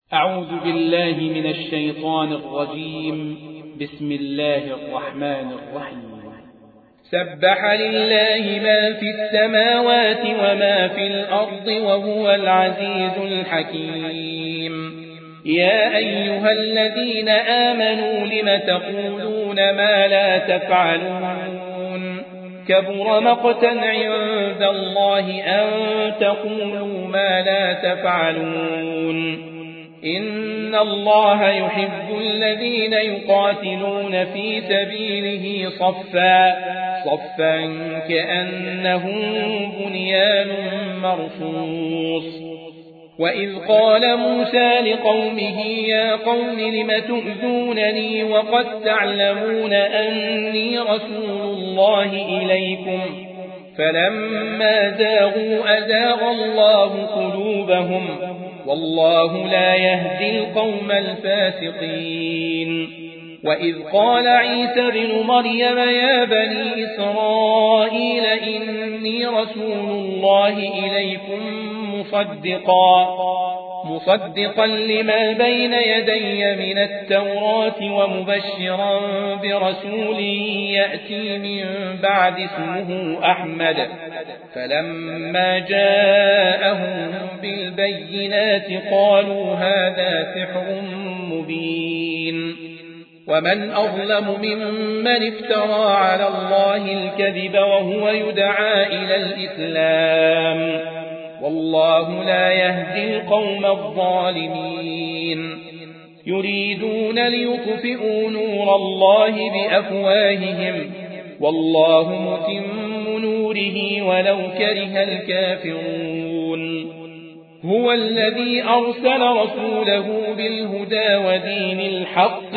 أعوذ بالله من الشيطان الرجيم. بسم الله الرحمن الرحيم. سبح لله ما في السماوات وما في الأرض وهو العزيز الحكيم. يا أيها الذين آمنوا لم تقولون ما لا تفعلون كبر مقتا عند الله أن تقولوا ما لا تفعلون. إن الله يحب الذين يقاتلون في سبيله صفا كأنهم بنيان مرصوص. وإذ قال موسى لقومه يا قوم لم تؤذونني وقد تعلمون أني رسول الله إليكم فلما زاغوا أزاغ الله قلوبهم والله لا يهدي القوم الفاسقين. وإذ قال عيسى بن مريم يا بني إسرائيل إني رسول الله إليكم مصدقا لما بين يدي من التوراة ومبشرا برسول يأتي من بعد اسمه أحمد. فلما جاءهم بالبينات قالوا هذا سحر مبين. ومن أظلم ممن افترى على الله الكذب وهو يدعى إلى الإسلام والله لا يهدي القوم الظالمين. يريدون ليطفئوا نور الله بأفواههم والله متم نوره ولو كره الكافرون. هو الذي أرسل رسوله بالهدى ودين الحق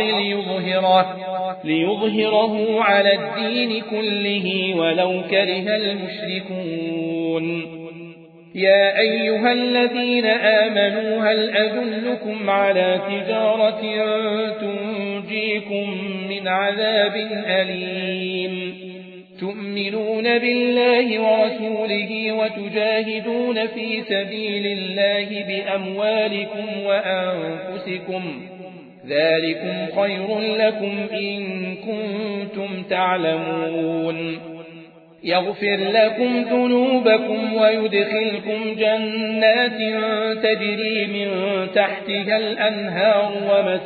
ليظهره على الدين كله ولو كره المشركون. يا أيها الذين آمنوا هل أدلكم على تجارة تنجيكم من عذاب أليم تؤمنون بالله ورسوله وتجاهدون في سبيل الله بأموالكم وأنفسكم ذلكم خير لكم إن كنتم تعلمون. يغفر لكم ذنوبكم ويدخلكم جنات تجري من تحتها الأنهار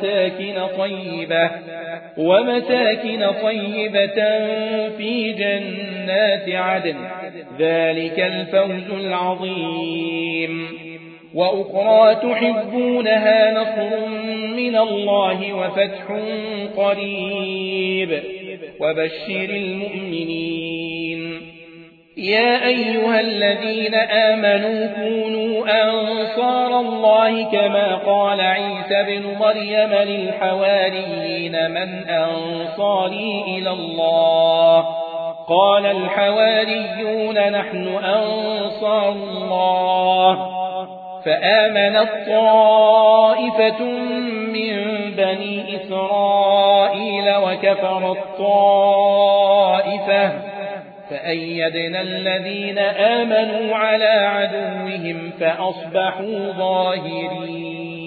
ومساكن طيبة في جنات عدن ذلك الفوز العظيم. وأخرى تحبونها نصر من الله وفتح قريب وبشر المؤمنين. يا أيها الذين آمنوا كونوا أنصار الله كما قال عيسى بن مريم للحواريين من أنصاري إلى الله قال الحواريون نحن أنصار الله. فآمنت طائفة من بني إسرائيل وكفرت طائفة فأيدنا الذين آمنوا على عدوهم فأصبحوا ظاهرين.